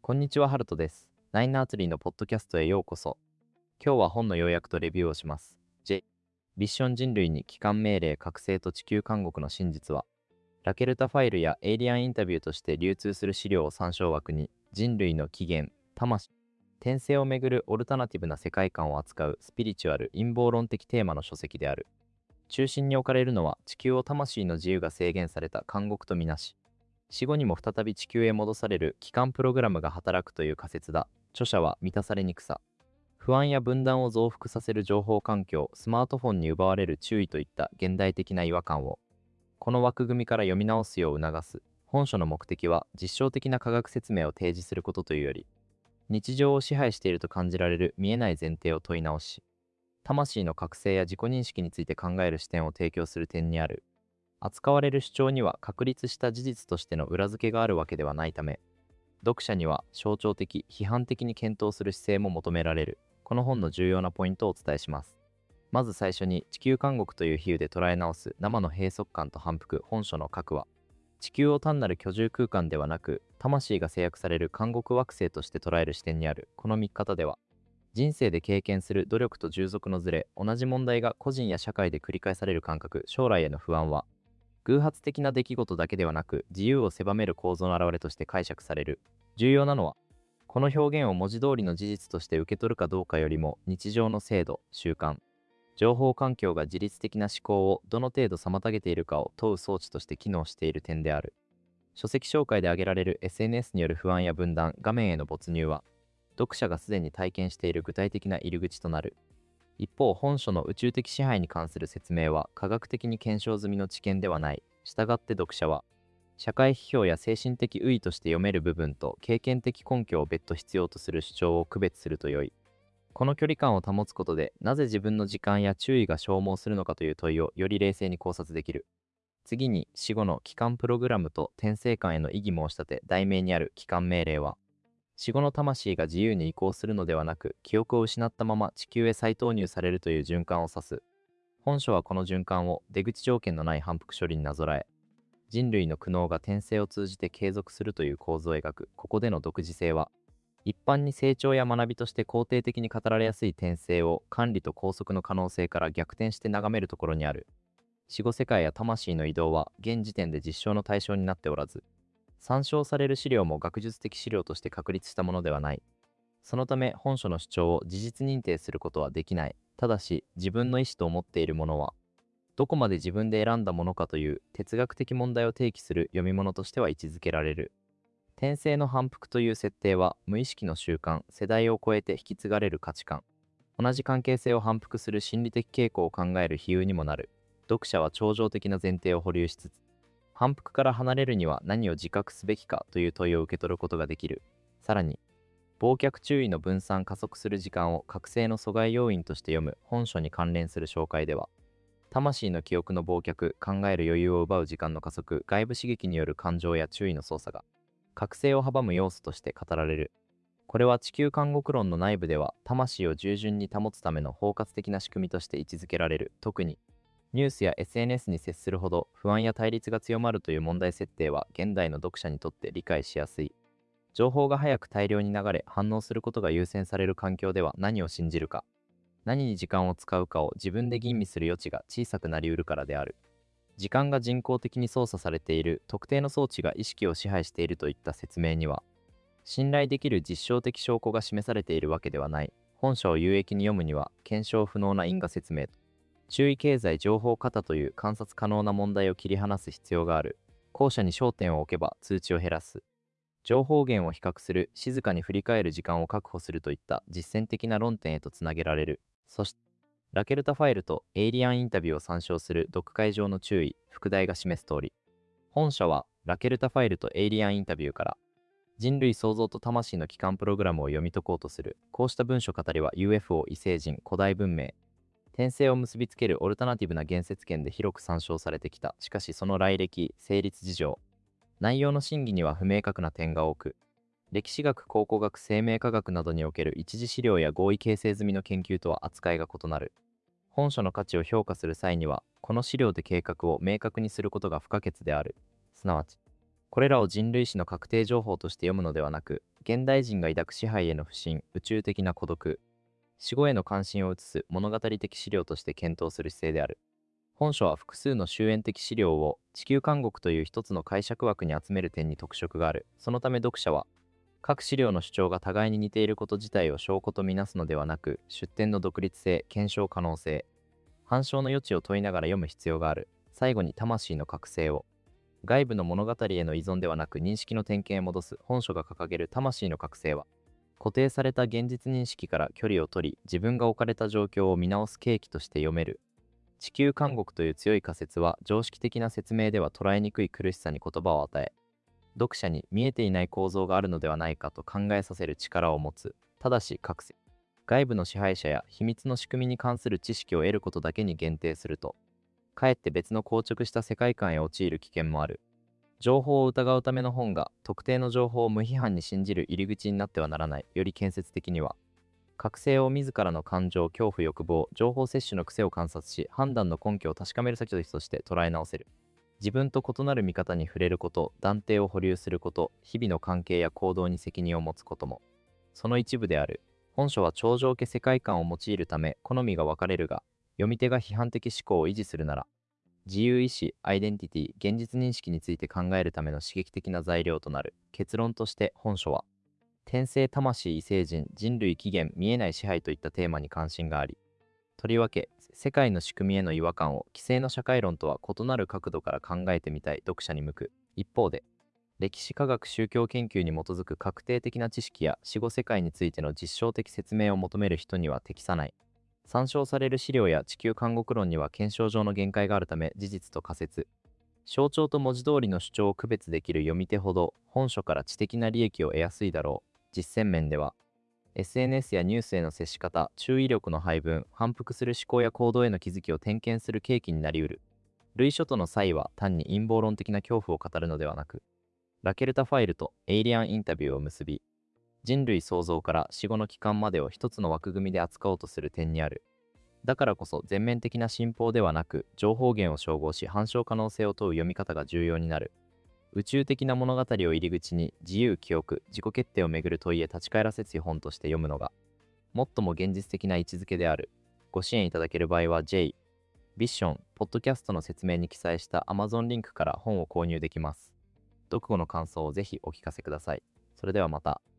こんにちは、ハルトです。ナインナーツリーのポッドキャストへようこそ。今日は本の要約とレビューをします。ミッション人類に帰還命令覚醒と地球監獄の真実は、ラケルタファイルやエイリアンインタビューとして流通する資料を参照枠に、人類の起源、魂、転生をめぐるオルタナティブな世界観を扱うスピリチュアル陰謀論的テーマの書籍である。中心に置かれるのは、地球を魂の自由が制限された監獄とみなし、死後にも再び地球へ戻される帰還プログラムが働くという仮説だ。著者は満たされにくさ、不安や分断を増幅させる情報環境、スマートフォンに奪われる注意といった現代的な違和感を、この枠組みから読み直すよう促す。本書の目的は実証的な科学説明を提示することというより、日常を支配していると感じられる見えない前提を問い直し、魂の覚醒や自己認識について考える視点を提供する点にある。扱われる主張には確立した事実としての裏付けがあるわけではないため、読者には象徴的、批判的に検討する姿勢も求められる。この本の重要なポイントをお伝えします。まず最初に、地球監獄という比喩で捉え直す生の閉塞感と反復。本書の核は、地球を単なる居住空間ではなく、魂が制約される監獄惑星として捉える視点にある。この見方では、人生で経験する努力と従属のズレ、同じ問題が個人や社会で繰り返される感覚、将来への不安は、偶発的な出来事だけではなく、自由を狭める構造の表れとして解釈される。重要なのは、この表現を文字通りの事実として受け取るかどうかよりも、日常の制度、習慣、情報環境が自律的な思考をどの程度妨げているかを問う装置として機能している点である。書籍紹介で挙げられる SNS による不安や分断、画面への没入は、読者がすでに体験している具体的な入り口となる。一方、本書の宇宙的支配に関する説明は科学的に検証済みの知見ではない。したがって読者は、社会批評や精神的優位として読める部分と経験的根拠を別途必要とする主張を区別すると良い。この距離感を保つことで、なぜ自分の時間や注意が消耗するのかという問いをより冷静に考察できる。次に、死後の帰還プログラムと転生観への異議申し立て。題名にある帰還命令は、死後の魂が自由に移行するのではなく、記憶を失ったまま地球へ再投入されるという循環を指す。本書はこの循環を出口条件のない反復処理になぞらえ、人類の苦悩が転生を通じて継続するという構図を描く。ここでの独自性は、一般に成長や学びとして肯定的に語られやすい転生を管理と拘束の可能性から逆転して眺めるところにある。死後世界や魂の移動は現時点で実証の対象になっておらず、参照される資料も学術的資料として確立したものではない。そのため本書の主張を事実認定することはできない。ただし、自分の意思と思っているものは、どこまで自分で選んだものかという哲学的問題を提起する読み物としては位置づけられる。転生の反復という設定は、無意識の習慣、世代を超えて引き継がれる価値観、同じ関係性を反復する心理的傾向を考える比喩にもなる。読者は超常的な前提を保留しつつ、反復から離れるには何を自覚すべきかという問いを受け取ることができる。さらに、忘却注意の分散加速する時間を覚醒の阻害要因として読む。本書に関連する紹介では、魂の記憶の忘却、考える余裕を奪う時間の加速、外部刺激による感情や注意の操作が、覚醒を阻む要素として語られる。これは地球監獄論の内部では、魂を従順に保つための包括的な仕組みとして位置づけられる。特に、ニュースや SNS に接するほど不安や対立が強まるという問題設定は、現代の読者にとって理解しやすい。情報が早く大量に流れ、反応することが優先される環境では、何を信じるか、何に時間を使うかを自分で吟味する余地が小さくなりうるからである。時間が人工的に操作されている、特定の装置が意識を支配しているといった説明には、信頼できる実証的証拠が示されているわけではない。本書を有益に読むには、検証不能な因果説明と、注意経済情報過多という観察可能な問題を切り離す必要がある。後者に焦点を置けば通知を減らす。情報源を比較する、静かに振り返る時間を確保するといった実践的な論点へとつなげられる。そして、ラケルタファイルとエイリアンインタビューを参照する読解上の注意、副題が示す通り、本書はラケルタファイルとエイリアンインタビューから、人類創造と魂の帰還プログラムを読み解こうとする。こうした文書語りは UFO、異星人、古代文明、転生を結びつけるオルタナティブな言説権で広く参照されてきた。しかしその来歴、成立事情、内容の真偽には不明確な点が多く、歴史学、考古学、生命科学などにおける一次資料や合意形成済みの研究とは扱いが異なる。本書の価値を評価する際には、この資料で計画を明確にすることが不可欠である。すなわち、これらを人類史の確定情報として読むのではなく、 現代人が抱く支配への不信、宇宙的な孤独、死後への関心を移す物語的資料として検討する姿勢である。本書は複数の終焉的資料を地球監獄という一つの解釈枠に集める点に特色がある。そのため読者は、各資料の主張が互いに似ていること自体を証拠とみなすのではなく、出典の独立性、検証可能性、反証の余地を問いながら読む必要がある。最後に魂の覚醒を、外部の物語への依存ではなく認識の点検へ戻す。本書が掲げる魂の覚醒は、固定された現実認識から距離を取り、自分が置かれた状況を見直す契機として読める。地球監獄という強い仮説は、常識的な説明では捉えにくい苦しさに言葉を与え、読者に見えていない構造があるのではないかと考えさせる力を持つ。ただし、外部の支配者や秘密の仕組みに関する知識を得ることだけに限定すると、かえって別の硬直した世界観へ陥る危険もある。情報を疑うための本が特定の情報を無批判に信じる入り口になってはならない。より建設的には、覚醒を自らの感情、恐怖、欲望、情報摂取の癖を観察し、判断の根拠を確かめる先として捉え直せる。自分と異なる見方に触れること、断定を保留すること、日々の関係や行動に責任を持つことも、その一部である。本書は頂上家世界観を用いるため好みが分かれるが、読み手が批判的思考を維持するなら、自由意志、アイデンティティ、現実認識について考えるための刺激的な材料となる。結論として本書は、転生、魂、異星人、人類起源、見えない支配といったテーマに関心があり、とりわけ世界の仕組みへの違和感を既成の社会論とは異なる角度から考えてみたい読者に向く。一方で、歴史科学宗教研究に基づく確定的な知識や死後世界についての実証的説明を求める人には適さない。参照される資料や地球監獄論には検証上の限界があるため、事実と仮説、象徴と文字通りの主張を区別できる読み手ほど本書から知的な利益を得やすいだろう。実践面では、SNS やニュースへの接し方、注意力の配分、反復する思考や行動への気づきを点検する契機になりうる。類書との際は単に陰謀論的な恐怖を語るのではなく、ラケルタファイルとエイリアンインタビューを結び、人類創造から死後の帰還までを一つの枠組みで扱おうとする点にある。だからこそ全面的な信奉ではなく、情報源を照合し反証可能性を問う読み方が重要になる。宇宙的な物語を入り口に自由記憶、自己決定をめぐる問いへ立ち返らせつ本として読むのが、最も現実的な位置づけである。ご支援いただける場合は J、ビッション、ポッドキャストの説明に記載した Amazon リンクから本を購入できます。読後の感想をぜひお聞かせください。それではまた。